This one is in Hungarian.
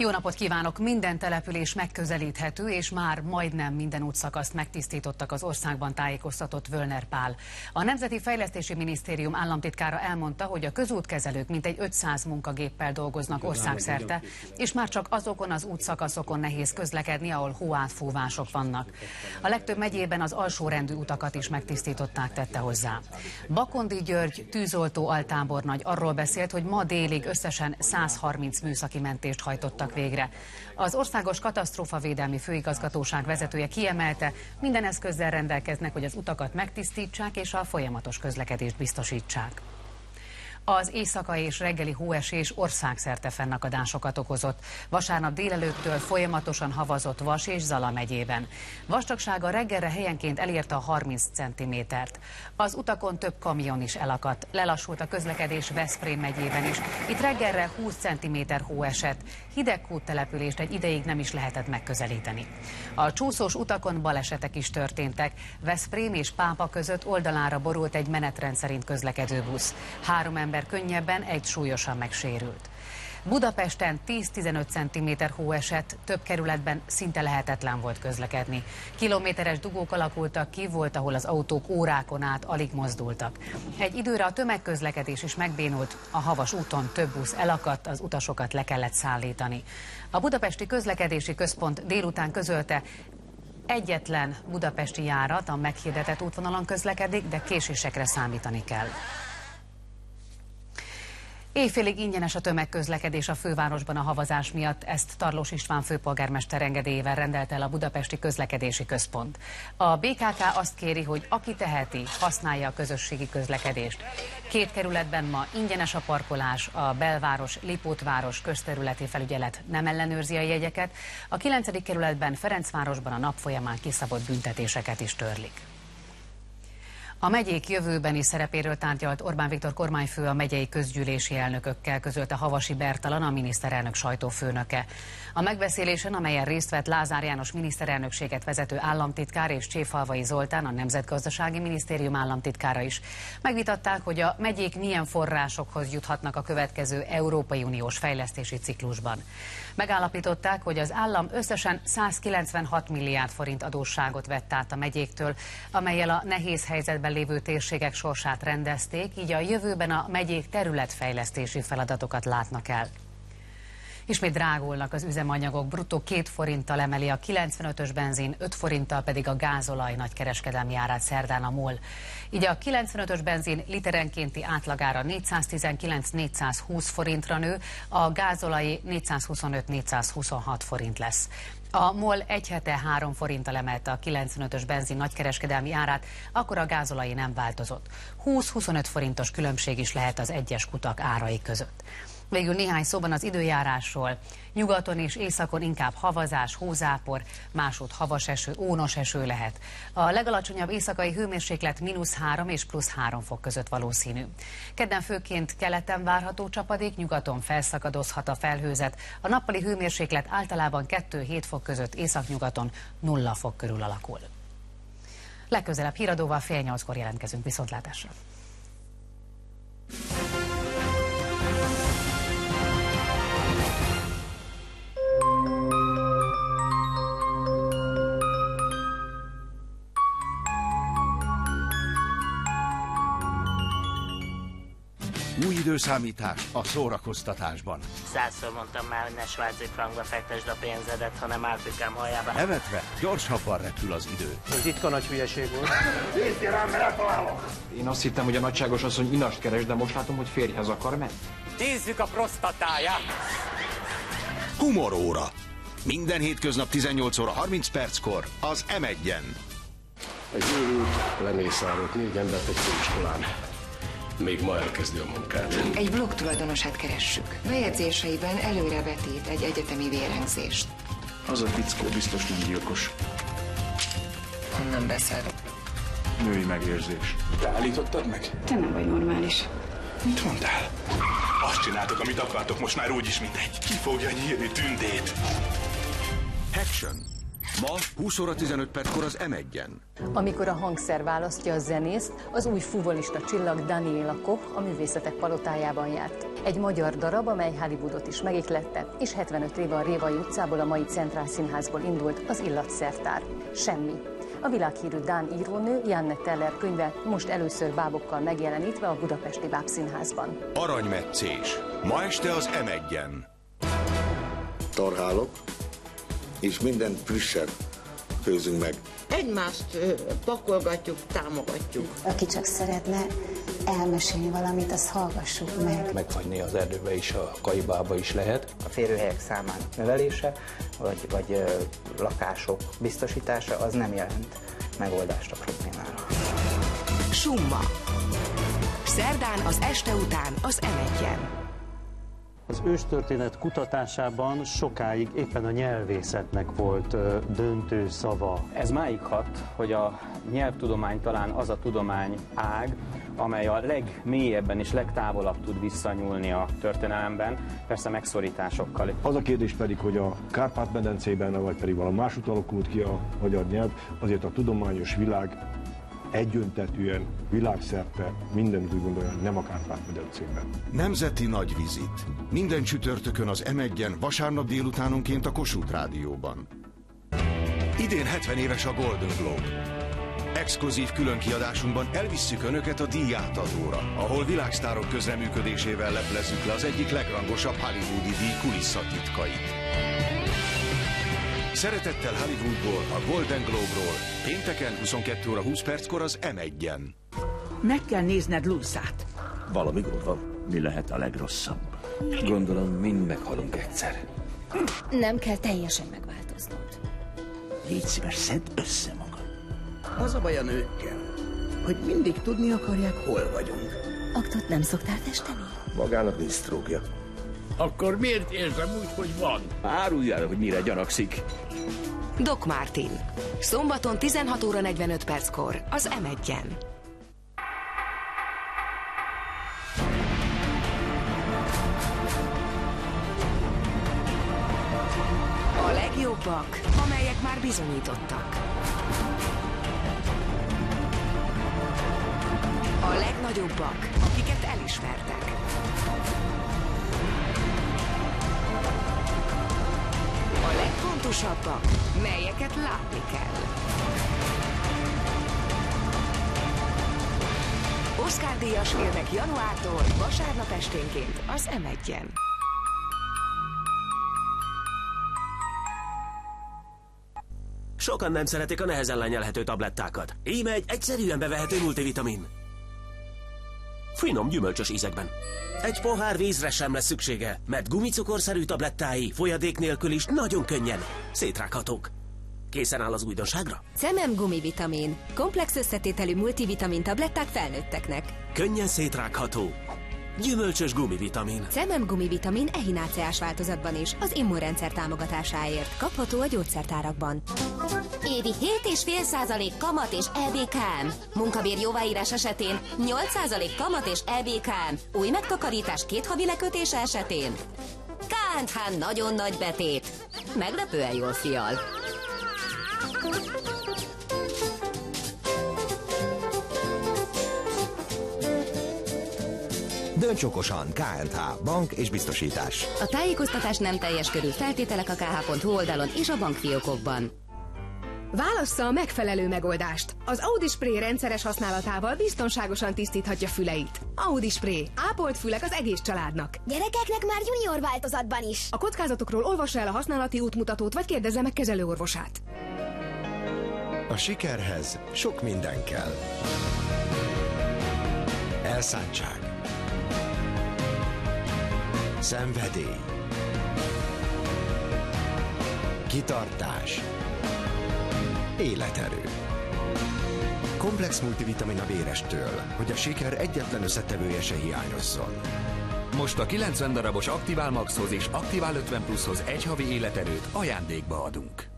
Jó napot kívánok! Minden település megközelíthető, és már majdnem minden útszakaszt megtisztítottak az országban, tájékoztatott Völner Pál. A Nemzeti Fejlesztési Minisztérium államtitkára elmondta, hogy a közútkezelők mintegy 500 munkagéppel dolgoznak országszerte, és már csak azokon az útszakaszokon nehéz közlekedni, ahol hóátfúvások vannak. A legtöbb megyében az alsórendű utakat is megtisztították, tette hozzá. Bakondi György tűzoltó altábornagy arról beszélt, hogy ma délig összesen 130 műszaki mentést hajtottak végre. Az Országos Katasztrófavédelmi Főigazgatóság vezetője kiemelte, minden eszközzel rendelkeznek, hogy az utakat megtisztítsák és a folyamatos közlekedést biztosítsák. Az éjszakai és reggeli hóesés országszerte fennakadásokat okozott. Vasárnap délelőttől folyamatosan havazott Vas és Zala megyében. Vastagsága reggelre helyenként elérte a 30 cm-t. Az utakon több kamion is elakadt. Lelassult a közlekedés Veszprém megyében is. Itt reggelre 20 cm hó esett. Hidegkút települést egy ideig nem is lehetett megközelíteni. A csúszós utakon balesetek is történtek. Veszprém és Pápa között oldalára borult egy menetrend szerint közlekedő busz. 3 ember könnyebben, egy súlyosan megsérült. Budapesten 10-15 cm hó esett, több kerületben szinte lehetetlen volt közlekedni. Kilométeres dugók alakultak ki, volt, ahol az autók órákon át alig mozdultak. Egy időre a tömegközlekedés is megbénult, a Havas úton több busz elakadt, az utasokat le kellett szállítani. A Budapesti Közlekedési Központ délután közölte, egyetlen budapesti járat a meghirdetett útvonalon közlekedik, de késésekre számítani kell. Éjfélig ingyenes a tömegközlekedés a fővárosban a havazás miatt, ezt Tarlós István főpolgármester engedélyével rendelte el a Budapesti Közlekedési Központ. A BKK azt kéri, hogy aki teheti, használja a közösségi közlekedést. 2 kerületben ma ingyenes a parkolás, a belváros, Lipótváros közterületi felügyelet nem ellenőrzi a jegyeket, a 9. kerületben Ferencvárosban a nap folyamán kiszabott büntetéseket is törlik. A megyék jövőbeni szerepéről tárgyalt Orbán Viktor kormányfő a megyei közgyűlési elnökökkel, közölte Havasi Bertalan, a miniszterelnök sajtófőnöke. A megbeszélésen, amelyen részt vett Lázár János miniszterelnökséget vezető államtitkár és Cséfalvai Zoltán, a Nemzetgazdasági Minisztérium államtitkára is, megvitatták, hogy a megyék milyen forrásokhoz juthatnak a következő Európai Uniós fejlesztési ciklusban. Megállapították, hogy az állam összesen 196 milliárd forint adósságot vett át a megyéktől, amellyel a nehéz helyzetben lévő térségek sorsát rendezték, így a jövőben a megyék területfejlesztési feladatokat látnak el. Ismét drágulnak az üzemanyagok, bruttó 2 forinttal emeli a 95-ös benzin, 5 forinttal pedig a gázolaj nagykereskedelmi árát szerdán a MOL. Így a 95-ös benzin literenkénti átlagára 419-420 forintra nő, a gázolai 425-426 forint lesz. A MOL egy hete 3 forinttal emelte a 95-ös benzin nagykereskedelmi árát, akkor a gázolai nem változott. 20-25 forintos különbség is lehet az egyes kutak árai között. Végül néhány szóban az időjárásról. Nyugaton és északon inkább havazás, hózápor, másút havas eső, ónos eső lehet. A legalacsonyabb éjszakai hőmérséklet -3 és +3 fok között valószínű. Kedden főként keleten várható csapadék, nyugaton felszakadozhat a felhőzet. A nappali hőmérséklet általában 2-7 fok között, északnyugaton 0 fok körül alakul. Legközelebb híradóval 7:30-kor jelentkezünk, viszontlátásra. Új időszámítás a szórakoztatásban. 100-szor mondtam már, hogy ne svájci frankba fektesd a pénzedet, hanem Árpikám hajába. Nevetve gyorsabban repül az idő. Ez ritka nagy hülyeség volt. Nézzél rám, mert eltalálok! Én azt hittem, hogy a nagyságos asszony inast keres, de most látom, hogy férjhez akar menni. Nézzük a prostatáját! Humoróra. Minden hétköznap 18 óra 30 perckor az M1-en. Egy őrült lemészárolt 4 embert egy főiskolán. Még ma elkezdi a munkát. Egy blog tulajdonosát keressük. Bejegyzéseiben előrevetít egy egyetemi vérengzést. Az a fickó biztos nem gyilkos. Honnan beszél? Női megérzés. Te állítottad meg? Te nem vagy normális. Mit mondtál? Azt csináltok, amit akartok, most már úgyis mindegy. Ki fogja nyírni Tündét? Action. Ma 20 óra 15 perckor az M1-en. Amikor a hangszer választja a zenészt, az új fuvolista csillag Daniela Koch a Művészetek Palotájában járt. Egy magyar darab, amely Hollywoodot is megihlette, és 75 éve a Révai utcából, a mai Centrál Színházból indult az illatszertár. Semmi. A világhírű dán írónő Janne Teller könyve most először bábokkal megjelenítve a Budapesti Bábszínházban. Aranymetszés. Ma este az M1-en. Tarhálok, és minden frissebb főzünk meg. Egymást pakolgatjuk, támogatjuk. Aki csak szeretne elmesélni valamit, azt hallgassuk meg. Megfagyni az erdőbe is, a kaibába is lehet. A férőhelyek számának növelése, vagy lakások biztosítása, az nem jelent megoldást a problémára. Summa. Szerdán az este után az M1-en. Az őstörténet kutatásában sokáig éppen a nyelvészetnek volt döntő szava. Ez máig hat, hogy a nyelvtudomány talán az a tudomány ág, amely a legmélyebben és legtávolabb tud visszanyúlni a történelemben, persze megszorításokkal. Az a kérdés pedig, hogy a Kárpát-medencében, vagy pedig valami másút alakult ki a magyar nyelv, azért a tudományos világ egyöntetűen, világszerte mindenütt úgy gondolja, nem a Kárpát-medencében. Nemzeti nagyvizit. Minden csütörtökön az M1-en, vasárnap délutánonként a Kossuth Rádióban. Idén 70 éves a Golden Globe. Exkluzív különkiadásunkban elvisszük Önöket a díjátadóra, ahol világsztárok közreműködésével leplezzük le az egyik legrangosabb hollywoodi díj kulisszatitkait. Szeretettel Hollywoodból, a Golden Globe-ról, pénteken 22 óra 20 perckor az M1-en. Meg kell nézned Lucy-t. Valami gond van. Mi lehet a legrosszabb? Gondolom, mind meghalunk egyszer. Nem kell teljesen megváltoznod. Légy szíves, szedd össze magad. Az a baj a nőkkel, hogy mindig tudni akarják, hol vagyunk. Aktot nem szoktál festeni? Magának nincs sztrókja. Akkor miért érzem úgy, hogy van? Árulj el, hogy mire gyanakszik. Doc Martin. Szombaton 16 óra 45 perckor az M1-en. A legjobbak, amelyek már bizonyítottak. A legnagyobbak, akiket elismertek. A legfontosabbak, melyeket látni kell. Oscar-díjas filmek januártól vasárnap esténként az M1-en. Sokan nem szeretik a nehezen lenyelhető tablettákat. Íme egy egyszerűen bevehető multivitamin. Finom, gyümölcsös ízekben. Egy pohár vízre sem lesz szüksége, mert gumicukorszerű tablettái folyadék nélkül is nagyon könnyen szétrághatók. Készen áll az újdonságra? Cemem gumivitamin. Komplex összetételű multivitamin tabletták felnőtteknek. Könnyen szétrágható. Gyümölcsös gumivitamin. Cemem gumivitamin ehináceás változatban is, az immunrendszer támogatásáért. Kapható a gyógyszertárakban. Évi 7,5% kamat és EBKM. Munkabér jóváírás esetén 8% kamat és EBKM. Új megtakarítás 2 havi lekötése esetén. K&H nagyon nagy betét. Meglepően jól fial. Dönts okosan, K&H, bank és biztosítás. A tájékoztatás nem teljes körű, feltételek a kh.hu oldalon és a bankfiókokban. Válassza a megfelelő megoldást. Az Audi Spray rendszeres használatával biztonságosan tisztíthatja füleit. Audi Spray. Ápolt fülek az egész családnak. Gyerekeknek már junior változatban is. A kockázatokról olvassa el a használati útmutatót, vagy kérdezze meg kezelőorvosát. A sikerhez sok minden kell. Elszántság. Szenvedély. Kitartás. Életerő. Komplex multivitamin a vérestől, hogy a siker egyetlen összetevője se hiányozzon. Most a 90 darabos Aktivál Maxhoz és Aktivál 50 Pluszhoz egy havi életerőt ajándékba adunk.